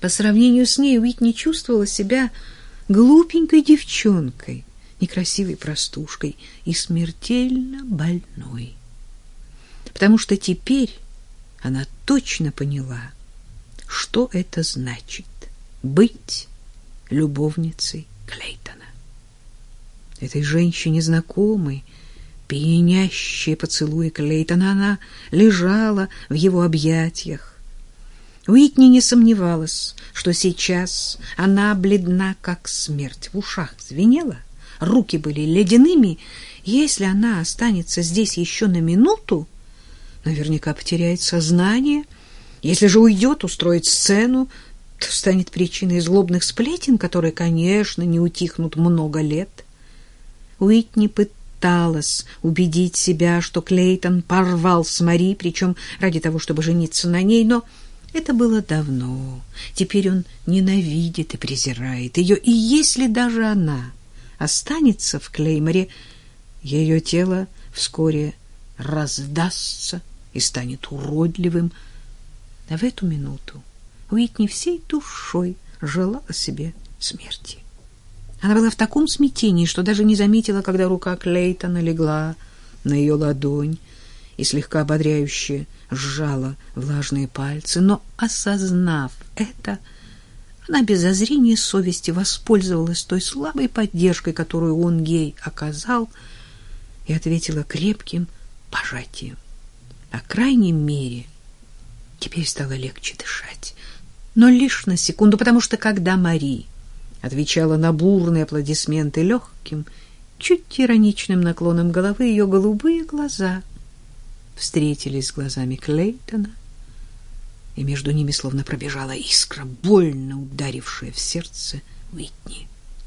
По сравнению с ней Уитни чувствовала себя глупенькой девчонкой, некрасивой простушкой и смертельно больной. Потому что теперь она точно поняла, что это значит быть любовницей Клейтона. Этой женщине знакомой пьянящие поцелуи Клейтона. Она лежала в его объятиях. Уитни не сомневалась, что сейчас она бледна, как смерть. В ушах звенело, руки были ледяными. Если она останется здесь еще на минуту, наверняка потеряет сознание. Если же уйдет, устроит сцену, то станет причиной злобных сплетен, которые, конечно, не утихнут много лет. Уитни пыталась убедить себя, что Клейтон порвал с Мари, причем ради того, чтобы жениться на ней, но это было давно. Теперь он ненавидит и презирает ее, и если даже она останется в Клейморе, ее тело вскоре раздастся и станет уродливым. А в эту минуту Уитни всей душой желала себе смерти. Она была в таком смятении, что даже не заметила, когда рука Клейтона легла на ее ладонь и слегка ободряюще сжала влажные пальцы. Но, осознав это, она без зазрения совести воспользовалась той слабой поддержкой, которую он ей оказал, и ответила крепким пожатием. По крайней мере, теперь стало легче дышать. Но лишь на секунду, потому что когда Мари отвечала на бурные аплодисменты легким, чуть ироничным наклоном головы, ее голубые глаза встретились с глазами Клейтона, и между ними словно пробежала искра, больно ударившая в сердце Уитни.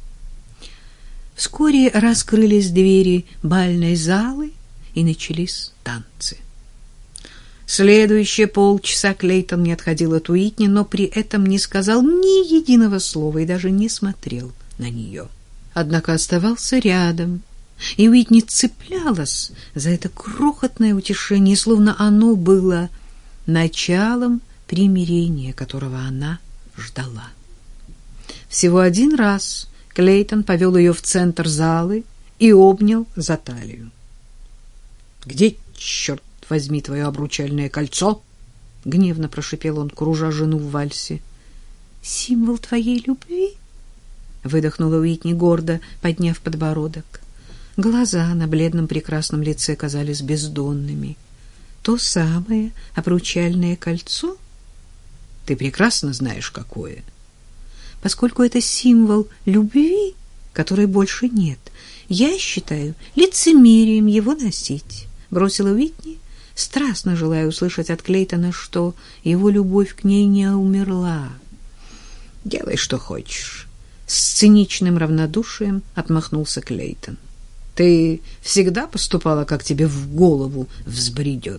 Вскоре раскрылись двери бальной залы, и начались танцы. Следующие полчаса Клейтон не отходил от Уитни, но при этом не сказал ни единого слова и даже не смотрел на нее. Однако оставался рядом, и Уитни цеплялась за это крохотное утешение, словно оно было началом примирения, которого она ждала. Всего один раз Клейтон повел ее в центр залы и обнял за талию. «Где, черт возьми, твое обручальное кольцо?» — гневно прошипел он, кружа жену в вальсе. «Символ твоей любви?» — выдохнула Уитни, гордо подняв подбородок. Глаза на бледном прекрасном лице казались бездонными. «То самое обручальное кольцо? Ты прекрасно знаешь, какое. Поскольку это символ любви, которой больше нет, я считаю лицемерием его носить», — бросила Уитни, страстно желая услышать от Клейтона, что его любовь к ней не умерла. «Делай, что хочешь», — с циничным равнодушием отмахнулся Клейтон. «Ты всегда поступала, как тебе в голову взбредет».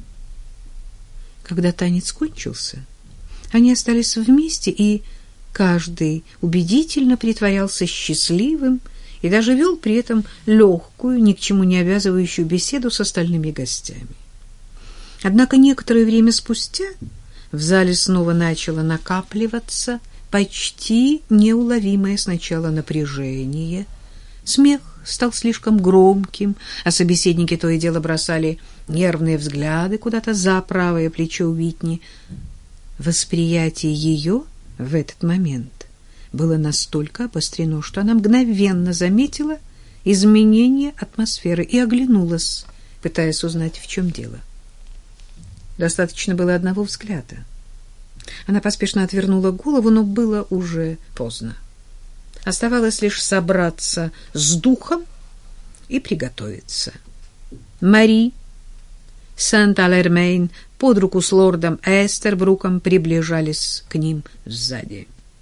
Когда танец кончился, они остались вместе, и каждый убедительно притворялся счастливым и даже вел при этом легкую, ни к чему не обязывающую беседу с остальными гостями. Однако некоторое время спустя в зале снова начало накапливаться почти неуловимое сначала напряжение. Смех стал слишком громким, а собеседники то и дело бросали нервные взгляды куда-то за правое плечо Уитни. Восприятие ее в этот момент было настолько обострено, что она мгновенно заметила изменение атмосферы и оглянулась, пытаясь узнать, в чем дело. Достаточно было одного взгляда. Она поспешно отвернула голову, но было уже поздно. Оставалось лишь собраться с духом и приготовиться. Мари Сент-Алермейн под руку с лордом Эстербруком приближались к ним сзади.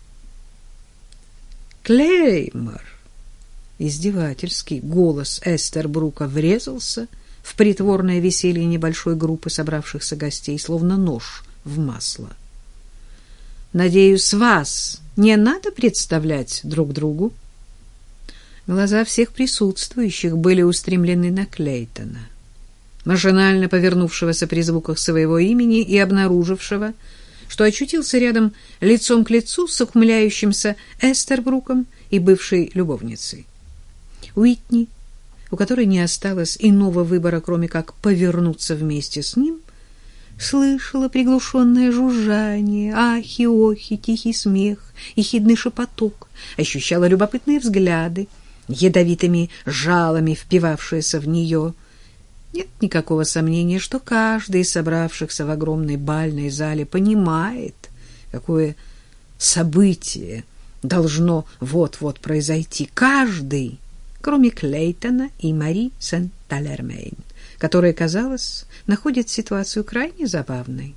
«Клеймор!» Издевательский голос Эстербрука врезался в притворное веселье небольшой группы собравшихся гостей, словно нож в масло. «Надеюсь, вас не надо представлять друг другу?» Глаза всех присутствующих были устремлены на Клейтона, машинально повернувшегося при звуках своего имени и обнаружившего, что очутился рядом лицом к лицу с ухмыляющимся Эстербруком и бывшей любовницей. Уитни, у которой не осталось иного выбора, кроме как повернуться вместе с ним, слышала приглушенное жужжание, ахи-охи, тихий смех, ехидный шепоток, ощущала любопытные взгляды, ядовитыми жалами впивавшиеся в нее. Нет никакого сомнения, что каждый из собравшихся в огромной бальной зале понимает, какое событие должно вот-вот произойти. Каждый, кроме Клейтона и Мари Сент-Талермейн, которая, казалось, находит ситуацию крайне забавной.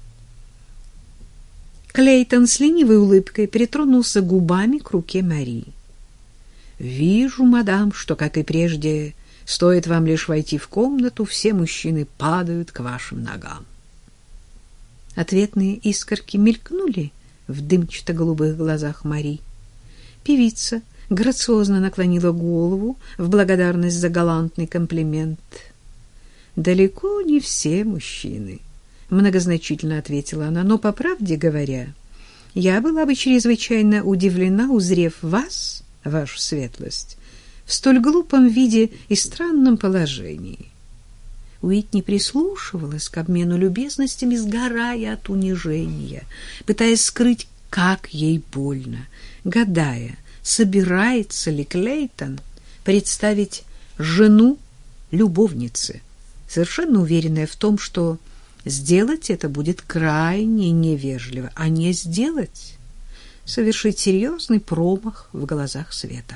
Клейтон с ленивой улыбкой притронулся губами к руке Мари. «Вижу, мадам, что, как и прежде, стоит вам лишь войти в комнату, все мужчины падают к вашим ногам». Ответные искорки мелькнули в дымчато-голубых глазах Мари. Певица грациозно наклонила голову в благодарность за галантный комплимент. «Далеко не все мужчины», — многозначительно ответила она, «но, по правде говоря, я была бы чрезвычайно удивлена, узрев вас, вашу светлость, в столь глупом виде и странном положении». Уитни прислушивалась к обмену любезностями, сгорая от унижения, пытаясь скрыть, как ей больно, гадая, собирается ли Клейтон представить жену любовнице, совершенно уверенная в том, что сделать это будет крайне невежливо, а не сделать — совершить серьезный промах в глазах света.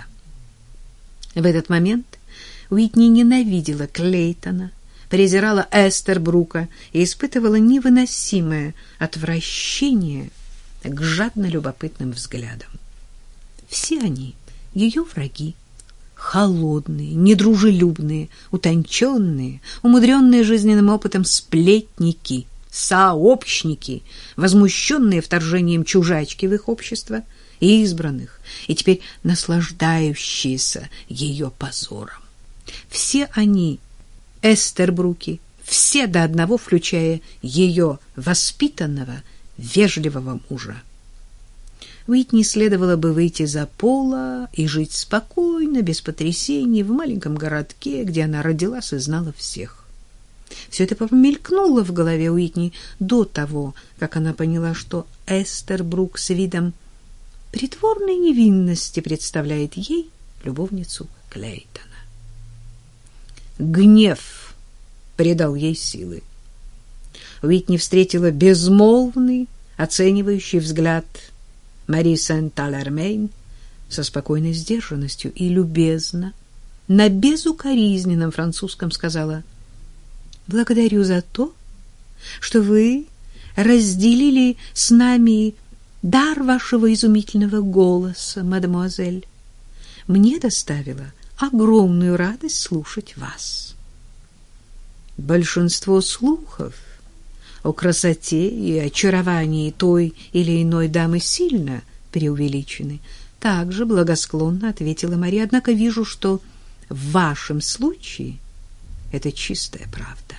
В этот момент Уитни ненавидела Клейтона, презирала Эстербрука и испытывала невыносимое отвращение к жадно любопытным взглядам. Все они — ее враги, холодные, недружелюбные, утонченные, умудренные жизненным опытом сплетники, сообщники, возмущенные вторжением чужачки в их общество, избранных, и теперь наслаждающиеся ее позором. Все они — Эстербруки, все до одного, включая ее воспитанного, вежливого мужа. Уитни следовало бы выйти за Пола и жить спокойно, без потрясений, в маленьком городке, где она родилась и знала всех. Все это помелькнуло в голове Уитни до того, как она поняла, что Эстербрук с видом притворной невинности представляет ей любовницу Клейтона. Гнев придал ей силы. Уитни встретила безмолвный, оценивающий взгляд Мари Сент-Талермейн со спокойной сдержанностью и любезно, на безукоризненном французском сказала: «Благодарю за то, что вы разделили с нами дар вашего изумительного голоса, мадемуазель. Мне доставило огромную радость слушать вас». Большинство слухов о красоте и очаровании той или иной дамы сильно преувеличены. Также благосклонно ответила Мария, однако вижу, что в вашем случае это чистая правда.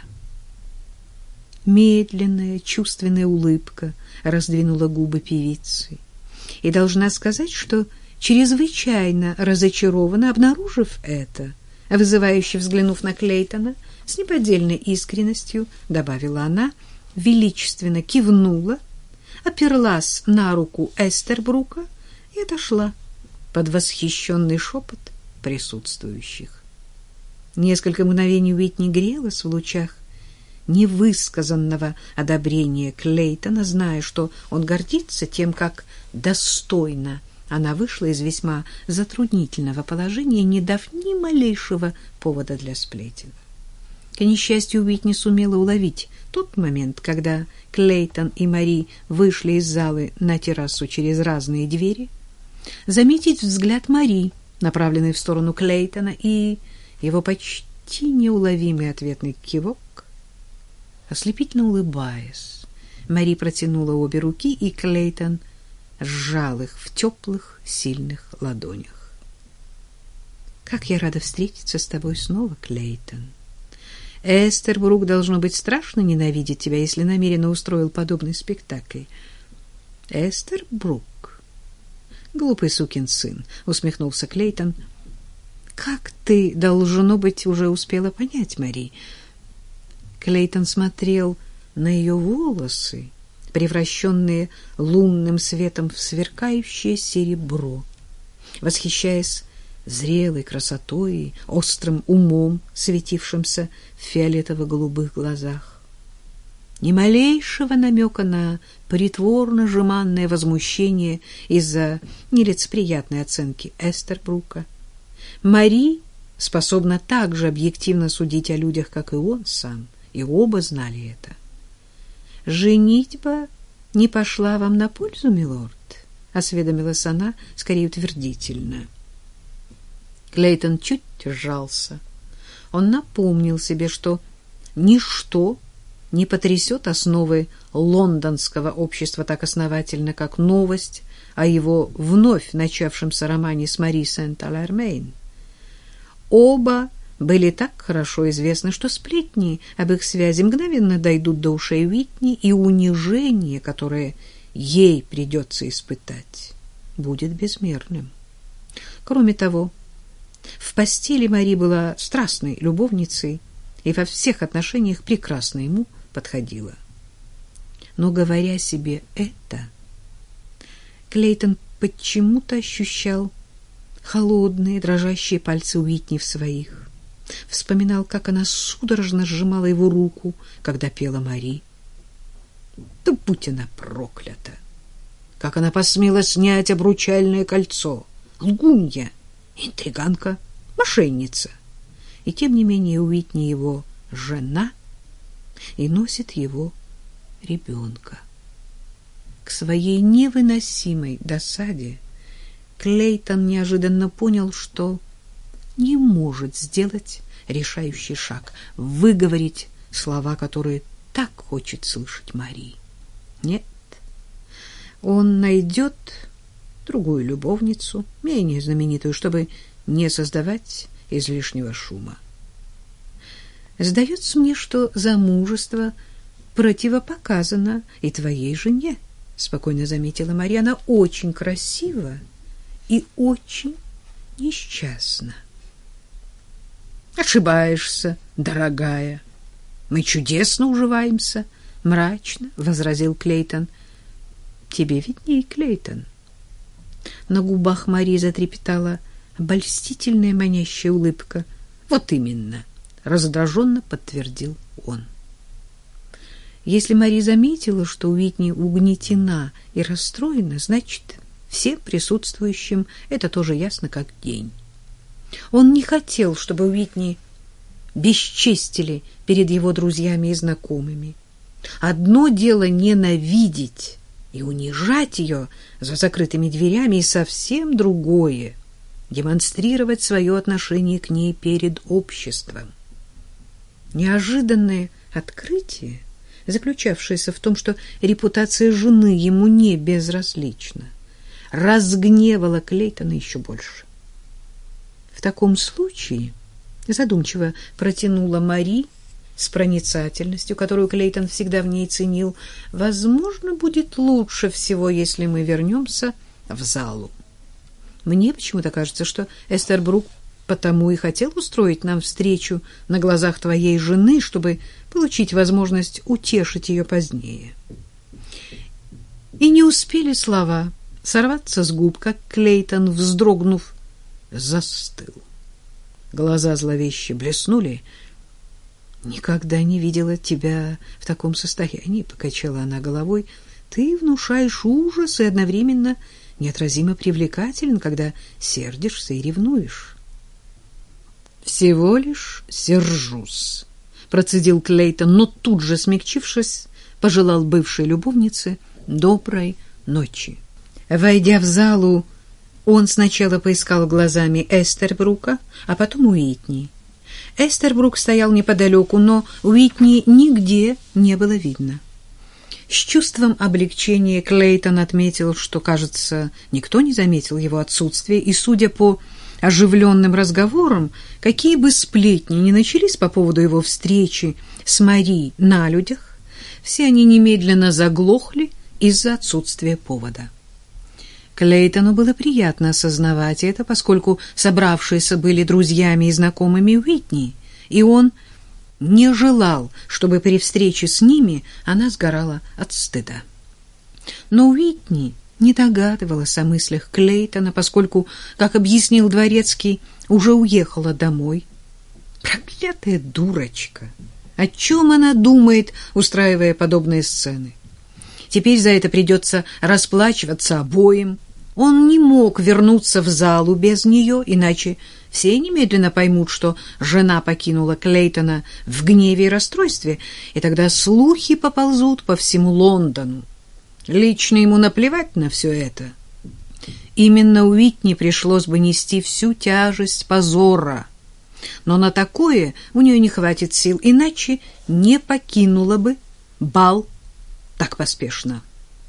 Медленная, чувственная улыбка раздвинула губы певицы. И должна сказать, что чрезвычайно разочарована, обнаружив это, вызывающе взглянув на Клейтона, с неподдельной искренностью добавила она, величественно кивнула, оперлась на руку Эстербрука и отошла под восхищенный шепот присутствующих. Несколько мгновений Уитни грелась в лучах невысказанного одобрения Клейтона, зная, что он гордится тем, как достойно она вышла из весьма затруднительного положения, не дав ни малейшего повода для сплетен. К несчастью, Уитни сумела уловить тот момент, когда Клейтон и Мари вышли из залы на террасу через разные двери, заметить взгляд Мари, направленный в сторону Клейтона, и его почти неуловимый ответный кивок. Ослепительно улыбаясь, Мари протянула обе руки, и Клейтон сжал их в теплых, сильных ладонях. «Как я рада встретиться с тобой снова, Клейтон! Эстербрук, должно быть, страшно ненавидеть тебя, если намеренно устроил подобный спектакль. Эстербрук? Глупый сукин сын, усмехнулся Клейтон. Как ты, должно быть, уже успела понять, Мари? Клейтон смотрел на ее волосы, превращенные лунным светом в сверкающее серебро, восхищаясь зрелой красотой и острым умом, светившимся в фиолетово-голубых глазах. Ни малейшего намека на притворно-жеманное возмущение из-за нелицеприятной оценки Эстербрука. Мари способна так же объективно судить о людях, как и он сам, и оба знали это. «Женитьба не пошла вам на пользу, милорд?» — осведомилась она, скорее утвердительно. Клейтон чуть сжался. Он напомнил себе, что ничто не потрясет основы лондонского общества так основательно, как новость о его вновь начавшемся романе с Мари Сент-Алармейн. Оба были так хорошо известны, что сплетни об их связи мгновенно дойдут до ушей Уитни, и унижение, которое ей придется испытать, будет безмерным. Кроме того, в постели Мари была страстной любовницей и во всех отношениях прекрасно ему подходила. Но, говоря себе это, Клейтон почему-то ощущал холодные, дрожащие пальцы Уитни в своих. Вспоминал, как она судорожно сжимала его руку, когда пела Мари. Да будь она проклята! Как она посмела снять обручальное кольцо! Лгунья! Интриганка, мошенница. И тем не менее Уитни его жена и носит его ребенка. К своей невыносимой досаде Клейтон неожиданно понял, что не может сделать решающий шаг, выговорить слова, которые так хочет слышать Мари. Нет, он найдет другую любовницу, менее знаменитую, чтобы не создавать излишнего шума. Сдается мне, что замужество противопоказано и твоей жене, спокойно заметила Марья. Она очень красива и очень несчастна. Ошибаешься, дорогая. Мы чудесно уживаемся, мрачно возразил Клейтон. Тебе видней, Клейтон. На губах Марии затрепетала обольстительная манящая улыбка. Вот именно, раздраженно подтвердил он. Если Мари заметила, что Уитни угнетена и расстроена, значит, всем присутствующим это тоже ясно как день. Он не хотел, чтобы Уитни бесчестили перед его друзьями и знакомыми. Одно дело ненавидеть и унижать ее за закрытыми дверями, и совсем другое — демонстрировать свое отношение к ней перед обществом. Неожиданное открытие, заключавшееся в том, что репутация жены ему не безразлична, разгневало Клейтона еще больше. В таком случае, задумчиво протянула Мари с проницательностью, которую Клейтон всегда в ней ценил, возможно, будет лучше всего, если мы вернемся в залу. Мне почему-то кажется, что Эстербрук потому и хотел устроить нам встречу на глазах твоей жены, чтобы получить возможность утешить ее позднее. И не успели слова сорваться с губ, как Клейтон, вздрогнув, застыл. Глаза зловеще блеснули. «Никогда не видела тебя в таком состоянии», — покачала она головой. «Ты внушаешь ужас и одновременно неотразимо привлекателен, когда сердишься и ревнуешь». «Всего лишь сержусь», — процедил Клейтон, но тут же, смягчившись, пожелал бывшей любовнице доброй ночи. Войдя в залу, он сначала поискал глазами Эстербрука, а потом Уитни. Эстербрук стоял неподалеку, но Уитни нигде не было видно. С чувством облегчения Клейтон отметил, что, кажется, никто не заметил его отсутствия, и, судя по оживленным разговором, какие бы сплетни ни начались по поводу его встречи с Мари на людях, все они немедленно заглохли из-за отсутствия повода. Клейтону было приятно осознавать это, поскольку собравшиеся были друзьями и знакомыми Уитни, и он не желал, чтобы при встрече с ними она сгорала от стыда. Но Уитни не догадывалась о мыслях Клейтона, поскольку, как объяснил дворецкий, уже уехала домой. Проклятая дурочка! О чем она думает, устраивая подобные сцены? Теперь за это придется расплачиваться обоим. Он не мог вернуться в залу без нее, иначе все немедленно поймут, что жена покинула Клейтона в гневе и расстройстве, и тогда слухи поползут по всему Лондону. Лично ему наплевать на все это. Именно Уитни пришлось бы нести всю тяжесть позора, но на такое у нее не хватит сил, иначе не покинула бы бал так поспешно.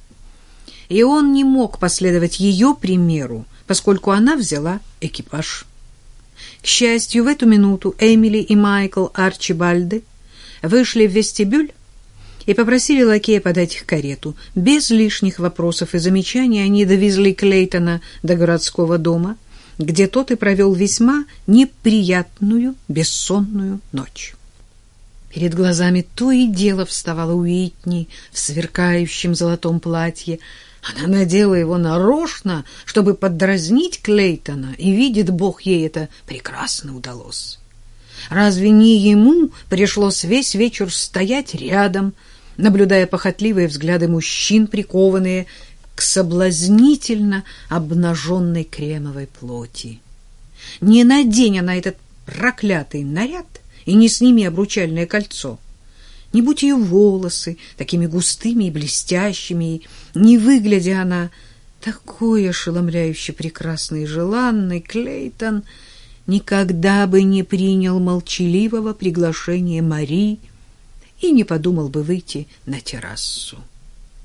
И он не мог последовать ее примеру, поскольку она взяла экипаж. К счастью, в эту минуту Эмили и Майкл Арчибальды вышли в вестибюль и попросили лакея подать их карету. Без лишних вопросов и замечаний они довезли Клейтона до городского дома, где тот и провел весьма неприятную бессонную ночь. Перед глазами то и дело вставала Уитни в сверкающем золотом платье. Она надела его нарочно, чтобы поддразнить Клейтона, и, видит Бог, ей это прекрасно удалось. Разве не ему пришлось весь вечер стоять рядом, наблюдая похотливые взгляды мужчин, прикованные к соблазнительно обнаженной кремовой плоти? Не надень она этот проклятый наряд и не сними обручальное кольцо. Не будь ее волосы такими густыми и блестящими, не выглядя она такой ошеломляюще прекрасной и желанной, Клейтон никогда бы не принял молчаливого приглашения Мари и не подумал бы выйти на террасу.